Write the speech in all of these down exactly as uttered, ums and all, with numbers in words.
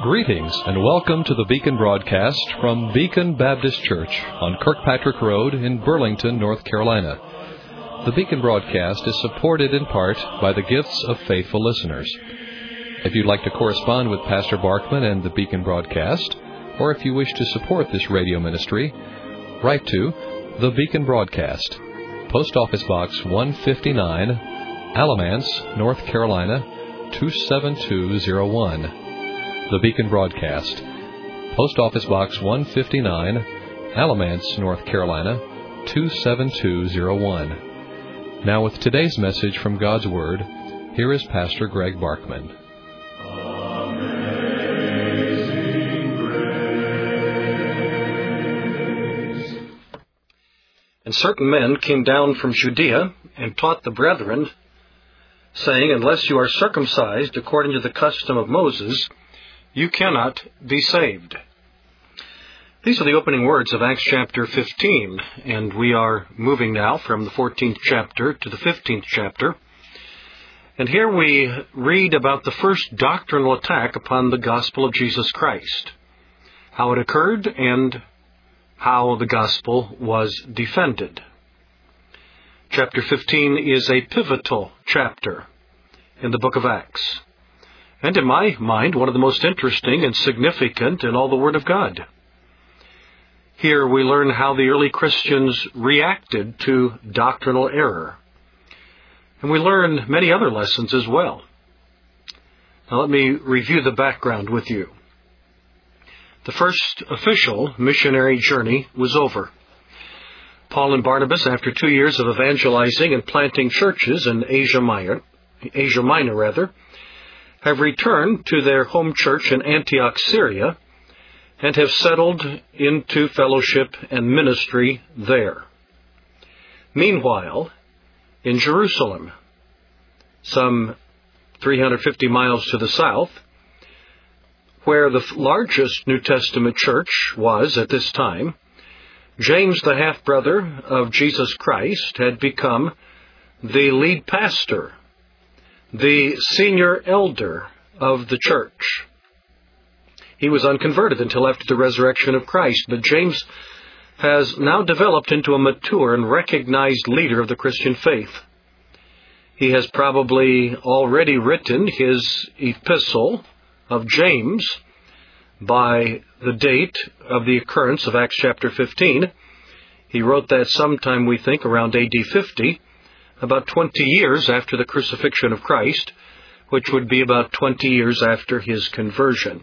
Greetings and welcome to the Beacon broadcast from Beacon Baptist Church on Kirkpatrick Road in Burlington, North Carolina. The Beacon broadcast is supported in part by the gifts of faithful listeners. If you'd like to correspond with Pastor Barkman and the Beacon broadcast, or if you wish to support this radio ministry, write to the Beacon broadcast, Post Office Box one fifty-nine, Alamance, North Carolina two seven two zero one. The Beacon broadcast, Post Office Box one fifty-nine, Alamance, North Carolina two seven two zero one. Now with today's message from God's Word, here is Pastor Greg Barkman. And certain men came down from Judea and taught the brethren, saying, Unless you are circumcised according to the custom of Moses, you cannot be saved. These are the opening words of Acts chapter fifteen, and we are moving now from the fourteenth chapter to the fifteenth chapter. And here we read about the first doctrinal attack upon the gospel of Jesus Christ, how it occurred and how the gospel was defended. Chapter fifteen is a pivotal chapter in the book of Acts, and in my mind, one of the most interesting and significant in all the Word of God. Here we learn how the early Christians reacted to doctrinal error. And we learn many other lessons as well. Now let me review the background with you. The first official missionary journey was over. Paul and Barnabas, after two years of evangelizing and planting churches in Asia Minor, Asia Minor rather, have returned to their home church in Antioch, Syria, and have settled into fellowship and ministry there. Meanwhile, in Jerusalem, some three hundred fifty miles to the south, where the largest New Testament church was at this time, James, the half-brother of Jesus Christ, had become the lead pastor, the senior elder of the church. He was unconverted until after the resurrection of Christ, but James has now developed into a mature and recognized leader of the Christian faith. He has probably already written his epistle of James by the date of the occurrence of Acts chapter fifteen. He wrote that sometime, we think, around A D fifty, about twenty years after the crucifixion of Christ, which would be about twenty years after his conversion.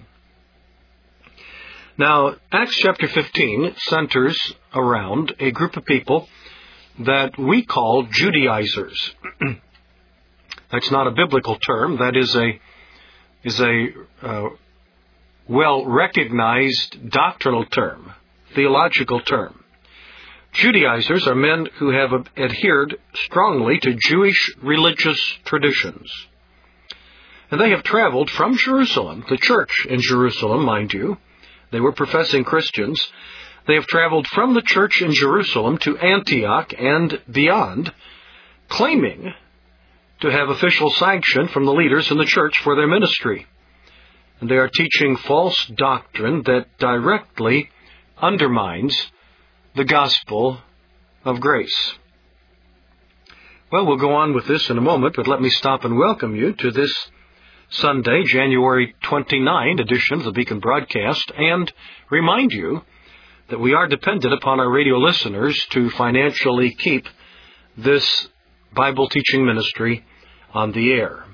Now, Acts chapter fifteen centers around a group of people that we call Judaizers. That's not a biblical term. That is a is a uh, well-recognized doctrinal term, theological term. Judaizers are men who have adhered strongly to Jewish religious traditions. And they have traveled from Jerusalem, the church in Jerusalem, mind you. They were professing Christians. They have traveled from the church in Jerusalem to Antioch and beyond, claiming to have official sanction from the leaders in the church for their ministry. And they are teaching false doctrine that directly undermines the gospel of grace. Well, we'll go on with this in a moment, but let me stop and welcome you to this Sunday, January twenty-ninth edition of the Beacon broadcast, and remind you that we are dependent upon our radio listeners to financially keep this Bible teaching ministry on the air.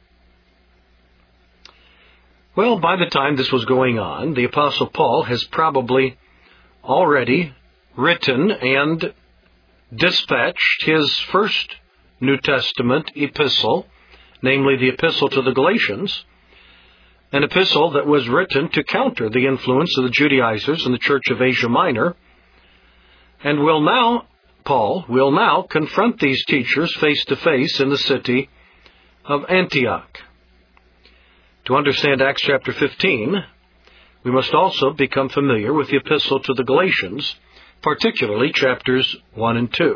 Well, by the time this was going on, the Apostle Paul has probably already written and dispatched his first New Testament epistle, namely the epistle to the Galatians, an epistle that was written to counter the influence of the Judaizers in the church of Asia Minor, and will now, Paul will now confront these teachers face to face in the city of Antioch. To understand Acts chapter fifteen, we must also become familiar with the epistle to the Galatians, particularly chapters one and two.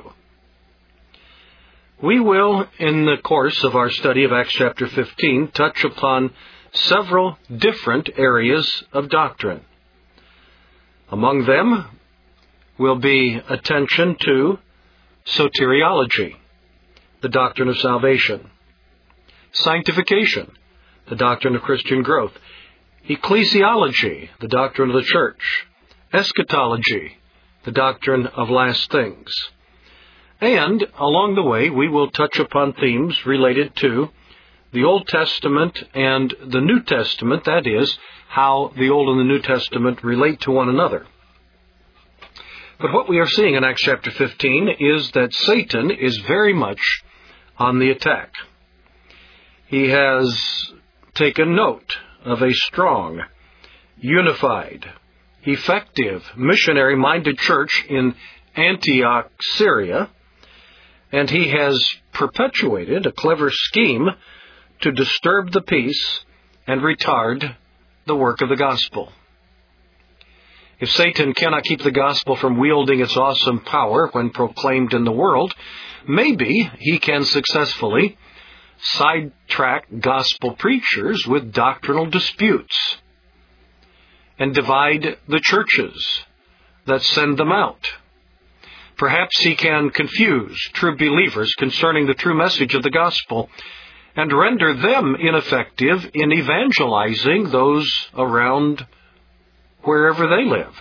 We will, in the course of our study of Acts chapter fifteen, touch upon several different areas of doctrine. Among them will be attention to soteriology, the doctrine of salvation; sanctification, the doctrine of Christian growth; ecclesiology, the doctrine of the church; eschatology, the doctrine of last things. And along the way, we will touch upon themes related to the Old Testament and the New Testament, that is, how the Old and the New Testament relate to one another. But what we are seeing in Acts chapter fifteen is that Satan is very much on the attack. He has taken note of a strong, unified, effective, missionary-minded church in Antioch, Syria, and he has perpetuated a clever scheme to disturb the peace and retard the work of the gospel. If Satan cannot keep the gospel from wielding its awesome power when proclaimed in the world, maybe he can successfully sidetrack gospel preachers with doctrinal disputes and divide the churches that send them out. Perhaps he can confuse true believers concerning the true message of the gospel and render them ineffective in evangelizing those around wherever they live.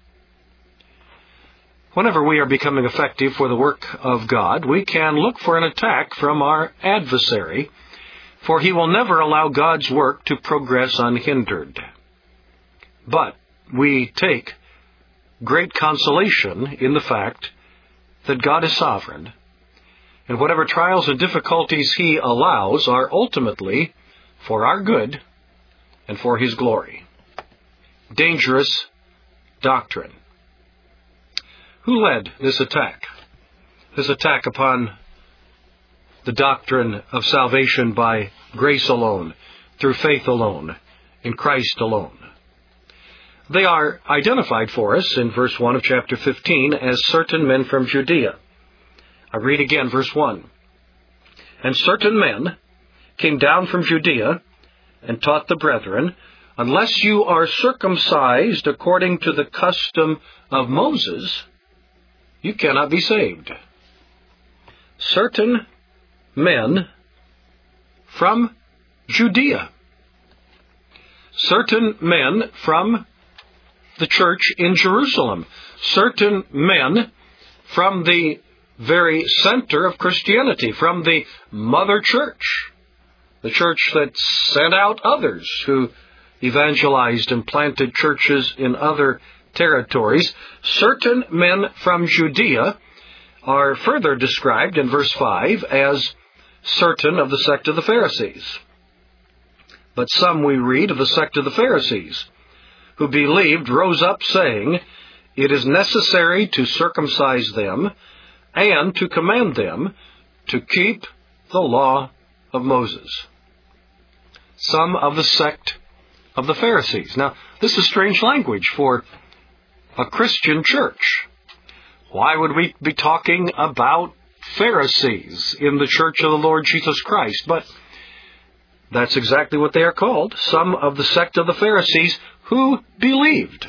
Whenever we are becoming effective for the work of God, we can look for an attack from our adversary, for he will never allow God's work to progress unhindered. But we take great consolation in the fact that God is sovereign, and whatever trials and difficulties he allows are ultimately for our good and for his glory. Dangerous doctrine. Who led this attack? This attack upon the doctrine of salvation by grace alone, through faith alone, in Christ alone. They are identified for us in verse one of chapter fifteen as certain men from Judea. I read again verse one. And certain men came down from Judea and taught the brethren, unless you are circumcised according to the custom of Moses, you cannot be saved. Certain men from Judea. Certain men from the church in Jerusalem. Certain men from the very center of Christianity, from the mother church, the church that sent out others who evangelized and planted churches in other territories. Certain men from Judea are further described in verse five as certain of the sect of the Pharisees. But some, we read, of the sect of the Pharisees, who believed, rose up saying, it is necessary to circumcise them and to command them to keep the law of Moses. Some of the sect of the Pharisees. Now, this is strange language for a Christian church. Why would we be talking about Pharisees in the church of the Lord Jesus Christ? But that's exactly what they are called. Some of the sect of the Pharisees who believed.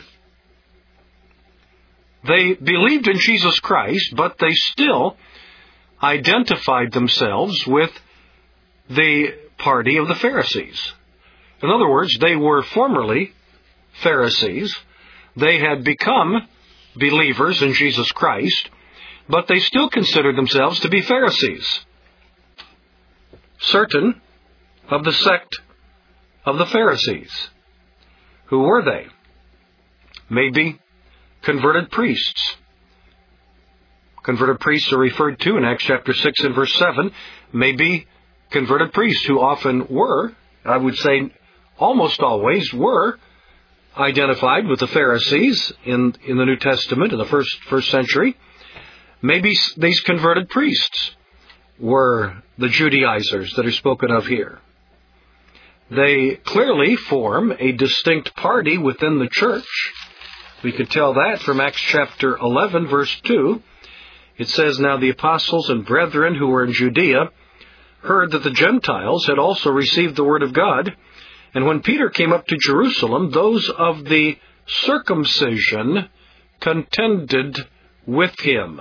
They believed in Jesus Christ, but they still identified themselves with the party of the Pharisees. In other words, they were formerly Pharisees. They had become believers in Jesus Christ, but they still considered themselves to be Pharisees. Certain of the sect of the Pharisees. Who were they? Maybe converted priests. Converted priests are referred to in Acts chapter six and verse seven. Maybe converted priests who often were, I would say almost always were, identified with the Pharisees in, in the New Testament in the first, first century. Maybe these converted priests were the Judaizers that are spoken of here. They clearly form a distinct party within the church. We could tell that from Acts chapter eleven, verse two. It says, now the apostles and brethren who were in Judea heard that the Gentiles had also received the word of God, And when Peter came up to Jerusalem, those of the circumcision contended with him.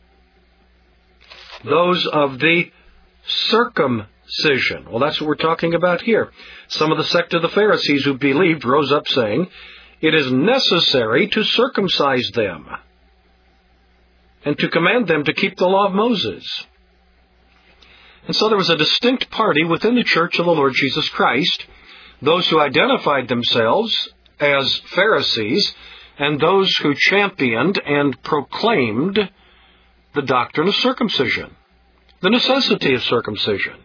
Those of the circumcision. Well, that's what we're talking about here. Some of the sect of the Pharisees who believed rose up saying, it is necessary to circumcise them and to command them to keep the law of Moses. And so there was a distinct party within the church of the Lord Jesus Christ, those who identified themselves as Pharisees and those who championed and proclaimed the doctrine of circumcision, the necessity of circumcision.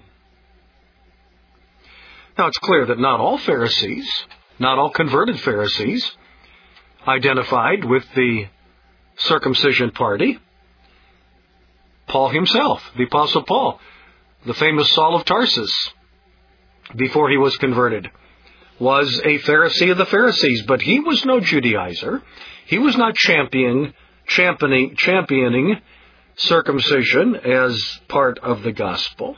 Now, it's clear that not all Pharisees, not all converted Pharisees, identified with the circumcision party. Paul himself, the Apostle Paul, the famous Saul of Tarsus, before he was converted, was a Pharisee of the Pharisees, but he was no Judaizer. He was not championing, championing, championing circumcision as part of the gospel.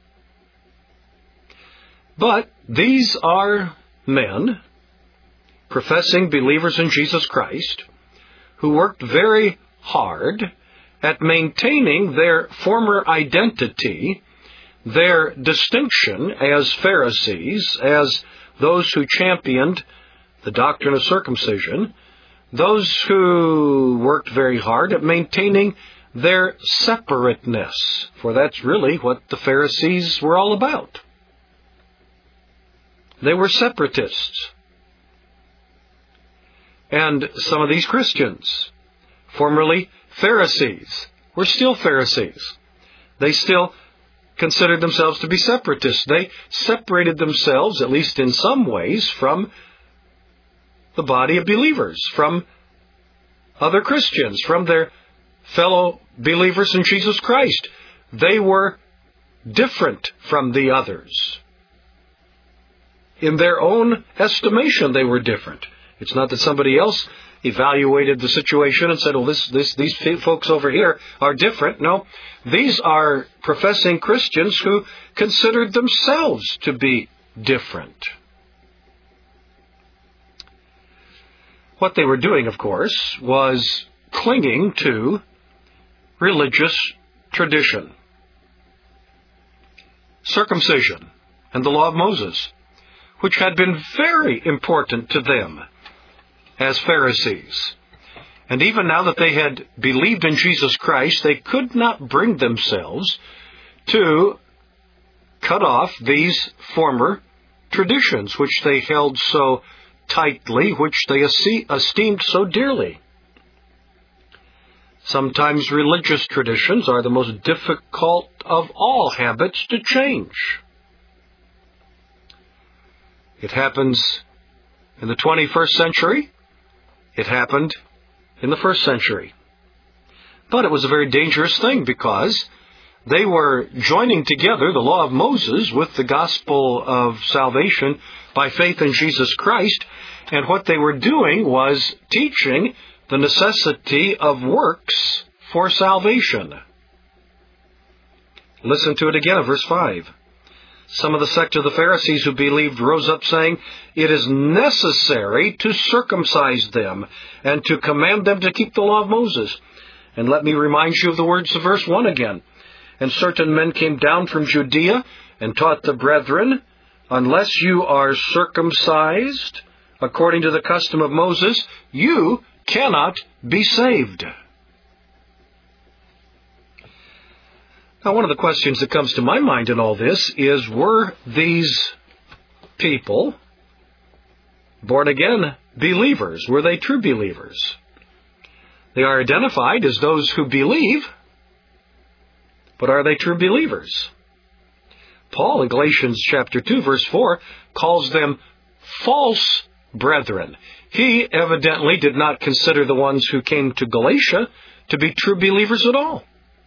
But these are men, professing believers in Jesus Christ, who worked very hard at maintaining their former identity, their distinction as Pharisees, as those who championed the doctrine of circumcision, those who worked very hard at maintaining their separateness, for that's really what the Pharisees were all about. They were separatists. And some of these Christians, formerly Pharisees, were still Pharisees. They still considered themselves to be separatists. They separated themselves, at least in some ways, from the body of believers, from other Christians, from their fellow believers in Jesus Christ. They were different from the others. In their own estimation, they were different. It's not that somebody else evaluated the situation and said, well, this, this, these folks over here are different. No, these are professing Christians who considered themselves to be different. What they were doing, of course, was clinging to religious tradition, circumcision, and the law of Moses, which had been very important to them as Pharisees. And even now that they had believed in Jesus Christ, they could not bring themselves to cut off these former traditions, which they held so tightly, which they esteemed so dearly. Sometimes religious traditions are the most difficult of all habits to change. It happens in the twenty-first century. It happened in the first century. But it was a very dangerous thing because they were joining together the law of Moses with the gospel of salvation by faith in Jesus Christ. And what they were doing was teaching the necessity of works for salvation. Listen to it again in verse five. Some of the sect of the Pharisees who believed rose up saying, it is necessary to circumcise them and to command them to keep the law of Moses. And let me remind you of the words of verse one again. And certain men came down from Judea and taught the brethren, unless you are circumcised according to the custom of Moses, you cannot be saved. Now, one of the questions that comes to my mind in all this is, were these people born-again believers? Were they true believers? They are identified as those who believe, but are they true believers? Paul in Galatians chapter two, verse four, calls them false brethren. He evidently did not consider the ones who came to Galatia to be true believers at all.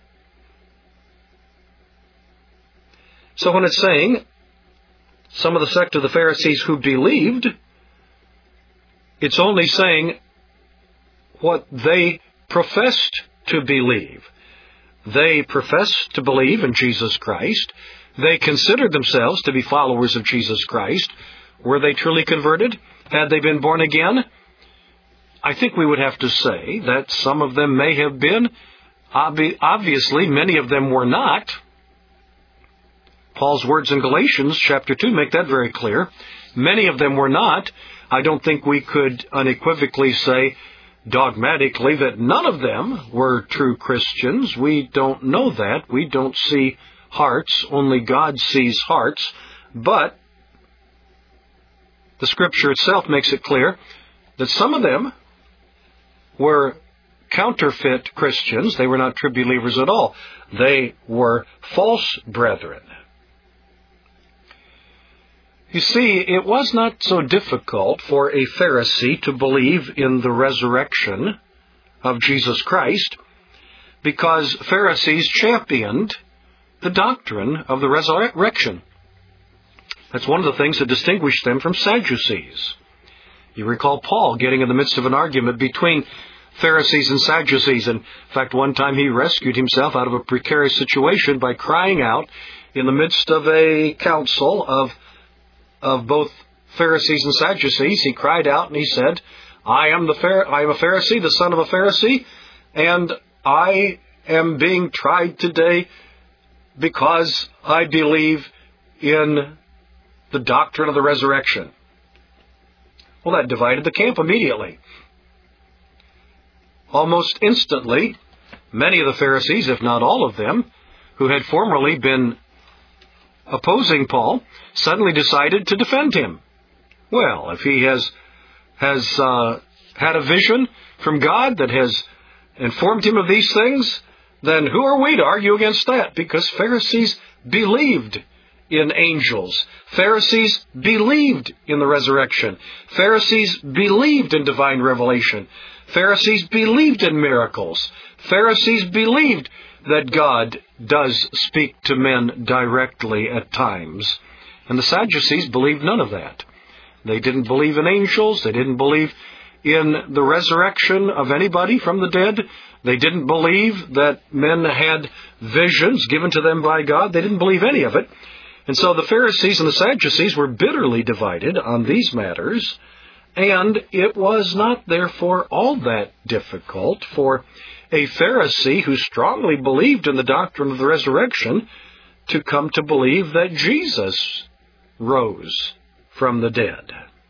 So when it's saying, some of the sect of the Pharisees who believed, it's only saying what they professed to believe. They professed to believe in Jesus Christ. They considered themselves to be followers of Jesus Christ, Were they truly converted? Had they been born again? I think we would have to say that some of them may have been. Obvi- obviously, many of them were not. Paul's words in Galatians chapter two make that very clear. Many of them were not. I don't think we could unequivocally say dogmatically that none of them were true Christians. We don't know that. We don't see hearts. Only God sees hearts. But the Scripture itself makes it clear that some of them were counterfeit Christians. They were not true believers at all. They were false brethren. You see, it was not so difficult for a Pharisee to believe in the resurrection of Jesus Christ because Pharisees championed the doctrine of the resurrection. That's one of the things that distinguished them from Sadducees. You recall Paul getting in the midst of an argument between Pharisees and Sadducees. In fact, one time he rescued himself out of a precarious situation by crying out in the midst of a council of of both Pharisees and Sadducees. He cried out and he said, I am the Phar- I am a Pharisee, the son of a Pharisee, and I am being tried today because I believe in the doctrine of the resurrection. Well, that divided the camp immediately. Almost instantly, many of the Pharisees, if not all of them, who had formerly been opposing Paul, suddenly decided to defend him. Well, if he has has uh, had a vision from God that has informed him of these things, then who are we to argue against that? Because Pharisees believed in angels. Pharisees believed in the resurrection. Pharisees believed in divine revelation. Pharisees believed in miracles. Pharisees believed that God does speak to men directly at times. And the Sadducees believed none of that. They didn't believe in angels. They didn't believe in the resurrection of anybody from the dead. They didn't believe that men had visions given to them by God. They didn't believe any of it. And so the Pharisees and the Sadducees were bitterly divided on these matters. And it was not, therefore, all that difficult for a Pharisee who strongly believed in the doctrine of the resurrection to come to believe that Jesus rose from the dead.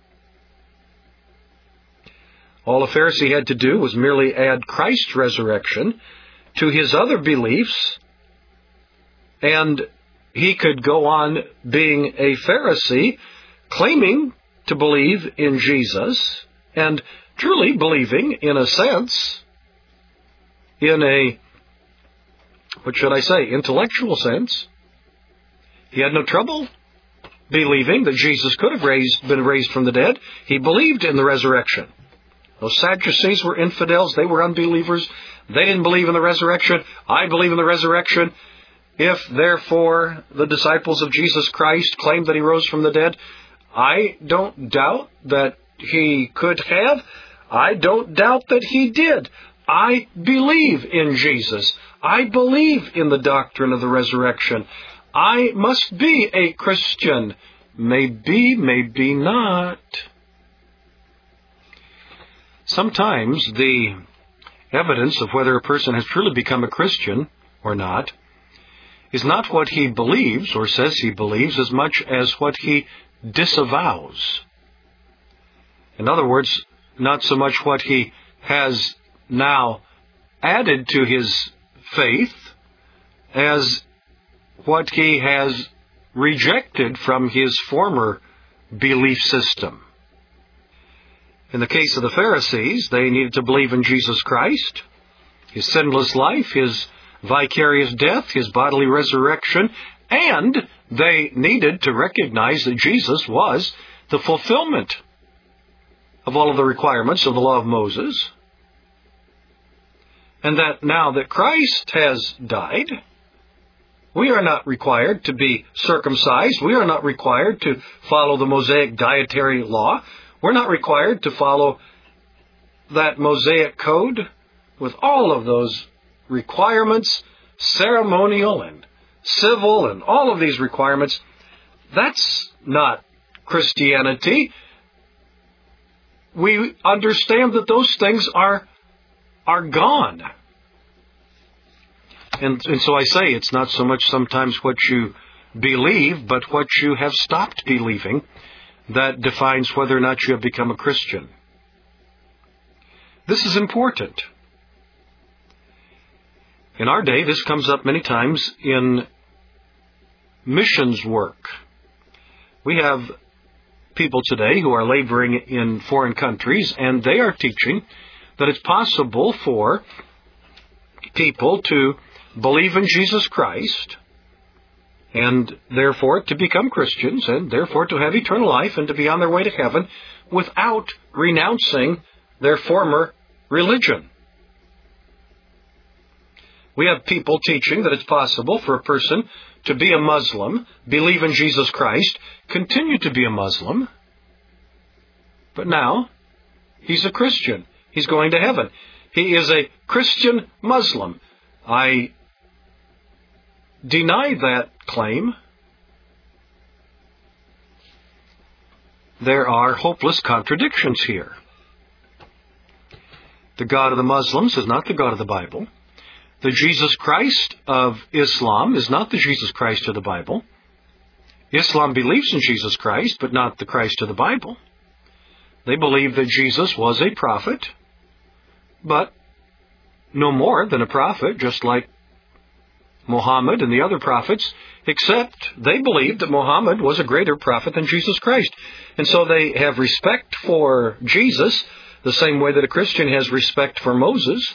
All a Pharisee had to do was merely add Christ's resurrection to his other beliefs, and he could go on being a Pharisee, claiming to believe in Jesus, and truly believing, in a sense, in a, what should I say, intellectual sense. He had no trouble believing that Jesus could have raised, been raised from the dead. He believed in the resurrection. Those Sadducees were infidels. They were unbelievers. They didn't believe in the resurrection. I believe in the resurrection. If, therefore, the disciples of Jesus Christ claimed that he rose from the dead, I don't doubt that he could have. I don't doubt that he did. I believe in Jesus. I believe in the doctrine of the resurrection. I must be a Christian. Maybe, maybe not. Sometimes the evidence of whether a person has truly become a Christian or not is not what he believes or says he believes as much as what he disavows. In other words, not so much what he has now added to his faith as what he has rejected from his former belief system. In the case of the Pharisees, they needed to believe in Jesus Christ, his sinless life, his vicarious death, his bodily resurrection, and they needed to recognize that Jesus was the fulfillment of all of the requirements of the law of Moses, and that now that Christ has died, we are not required to be circumcised. We are not required to follow the Mosaic dietary law. We're not required to follow that Mosaic code with all of those requirements, ceremonial and civil and all of these requirements. That's not Christianity, we understand that those things are, are gone. And, and so I say it's not so much sometimes what you believe, but what you have stopped believing that defines whether or not you have become a Christian. This is important. In our day, this comes up many times in missions work. We have people today who are laboring in foreign countries, and they are teaching that it's possible for people to believe in Jesus Christ, and therefore to become Christians, and therefore to have eternal life and to be on their way to heaven without renouncing their former religion. We have people teaching that it's possible for a person to be a Muslim, believe in Jesus Christ, continue to be a Muslim, but now he's a Christian. He's going to heaven. He is a Christian Muslim. I deny that claim. There are hopeless contradictions here. The God of the Muslims is not the God of the Bible. The Jesus Christ of Islam is not the Jesus Christ of the Bible. Islam believes in Jesus Christ, but not the Christ of the Bible. They believe that Jesus was a prophet, but no more than a prophet, just like Muhammad and the other prophets, except they believed that Muhammad was a greater prophet than Jesus Christ. And so they have respect for Jesus the same way that a Christian has respect for Moses.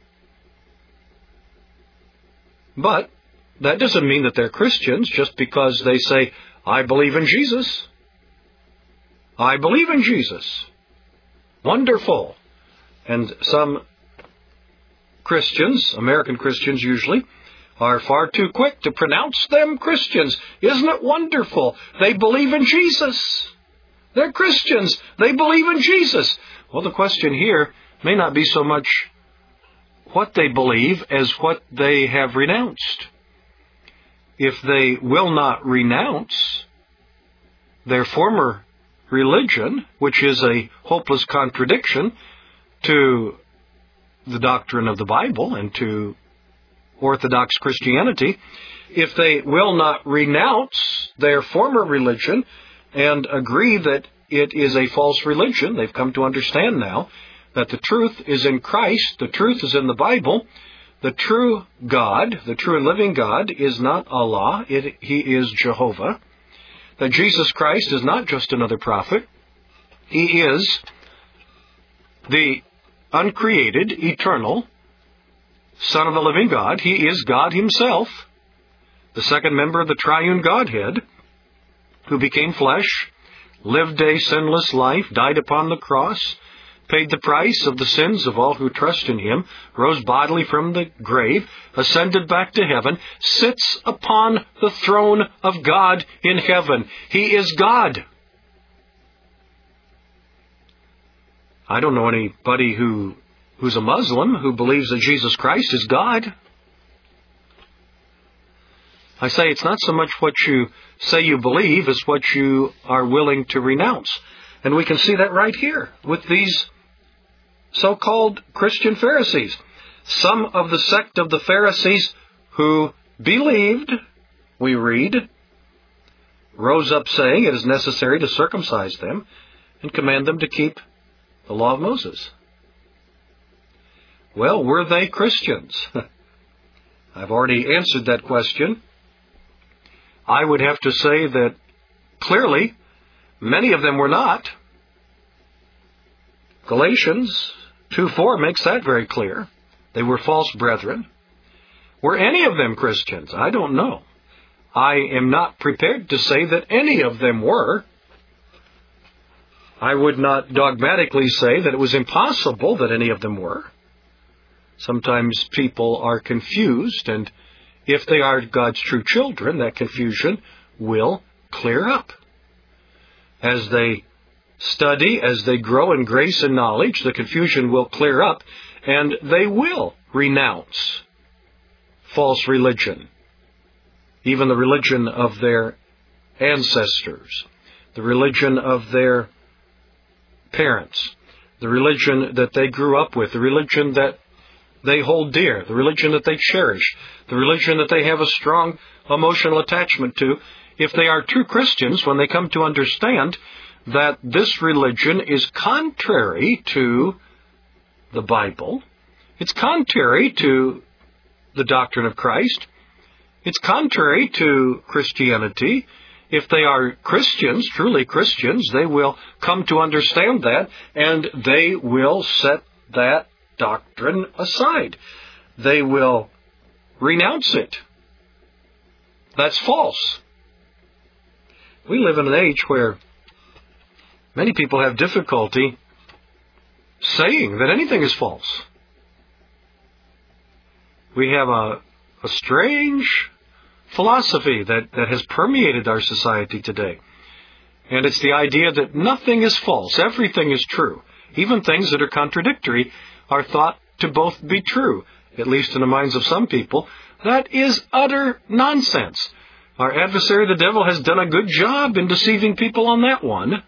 But that doesn't mean that they're Christians just because they say, I believe in Jesus. I believe in Jesus. Wonderful. And some Christians, American Christians usually, are far too quick to pronounce them Christians. Isn't it wonderful? They believe in Jesus. They're Christians. They believe in Jesus. Well, the question here may not be so much what they believe as what they have renounced. If they will not renounce their former religion, which is a hopeless contradiction to the doctrine of the Bible and to Orthodox Christianity, if they will not renounce their former religion and agree that it is a false religion, they've come to understand now that the truth is in Christ, the truth is in the Bible, the true God, the true and living God is not Allah, it, He is Jehovah, that Jesus Christ is not just another prophet, He is the uncreated, eternal Son of the living God. He is God Himself, the second member of the triune Godhead, who became flesh, lived a sinless life, died upon the cross, paid the price of the sins of all who trust in Him, rose bodily from the grave, ascended back to heaven, sits upon the throne of God in heaven. He is God. I don't know anybody who who's a Muslim who believes that Jesus Christ is God. I say it's not so much what you say you believe as what you are willing to renounce. And we can see that right here with these so-called Christian Pharisees. Some of the sect of the Pharisees who believed, we read, rose up saying it is necessary to circumcise them and command them to keep the law of Moses. Well, were they Christians? I've already answered that question. I would have to say that clearly many of them were not. Galatians two four makes that very clear. They were false brethren. Were any of them Christians? I don't know. I am not prepared to say that any of them were. I would not dogmatically say that it was impossible that any of them were. Sometimes people are confused, and if they are God's true children, that confusion will clear up. As they study, as they grow in grace and knowledge, the confusion will clear up, and they will renounce false religion, even the religion of their ancestors. the religion of their parents, the religion that they grew up with, the religion that they hold dear, the religion that they cherish, the religion that they have a strong emotional attachment to, if they are true Christians, when they come to understand that this religion is contrary to the Bible, it's contrary to the doctrine of Christ, it's contrary to Christianity. If they are Christians, truly Christians, they will come to understand that, and they will set that doctrine aside. They will renounce it. That's false. We live in an age where many people have difficulty saying that anything is false. We have a, a strange philosophy that, that has permeated our society today. And it's the idea that nothing is false, everything is true. Even things that are contradictory are thought to both be true, at least in the minds of some people. That is utter nonsense. Our adversary, the devil, has done a good job in deceiving people on that one.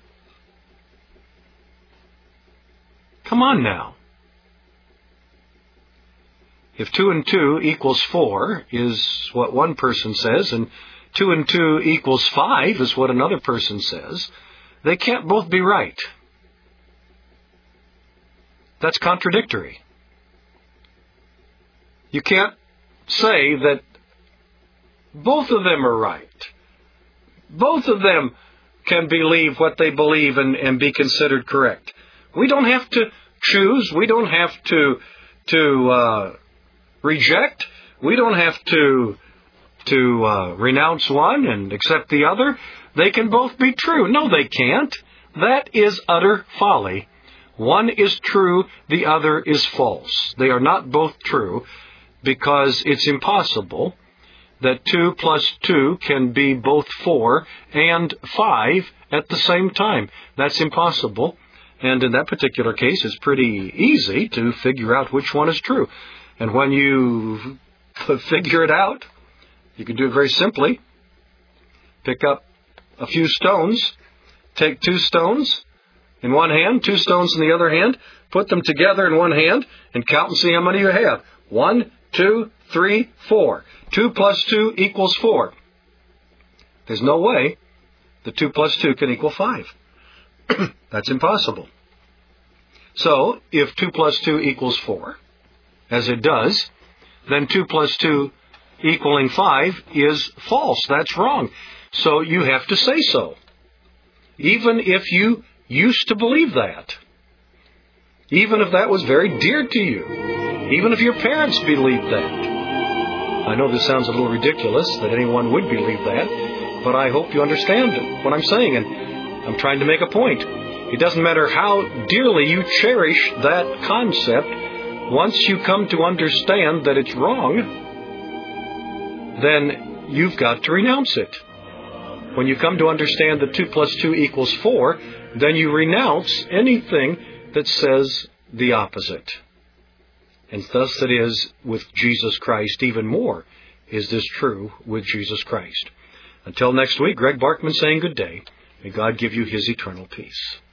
Come on now. If two and two equals four is what one person says, and two and two equals five is what another person says, they can't both be right. That's contradictory. You can't say that both of them are right. Both of them can believe what they believe and, and be considered correct. We don't have to choose. We don't have to to uh, reject. We don't have to to uh, renounce one and accept the other. They can both be true. No, they can't. That is utter folly. One is true, the other is false. They are not both true because it's impossible that two plus two can be both four and five at the same time. That's impossible. And in that particular case, it's pretty easy to figure out which one is true. And when you figure it out, you can do it very simply. Pick up a few stones, take two stones in one hand, two stones in the other hand, put them together in one hand, and count and see how many you have. One, two, three, four. Two plus two equals four. There's no way that two plus two can equal five. That's impossible. So, if two plus two equals four, as it does, then two plus two equaling five is false. That's wrong. So you have to say so. Even if you used to believe that. Even if that was very dear to you. Even if your parents believed that. I know this sounds a little ridiculous that anyone would believe that, but I hope you understand what I'm saying, and I'm trying to make a point. It doesn't matter how dearly you cherish that concept. Once you come to understand that it's wrong, then you've got to renounce it. When you come to understand that two plus two equals four, then you renounce anything that says the opposite. And thus it is with Jesus Christ. Even more is this true with Jesus Christ. Until next week, Greg Barkman saying good day. May God give you His eternal peace.